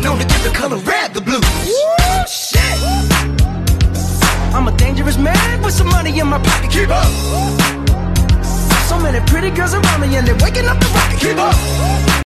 known to give the color red the blues. Woo, shit! I'm a dangerous man with some money in my pocket. Keep up! So many pretty girls around me and they're waking up the rocket. Keep up!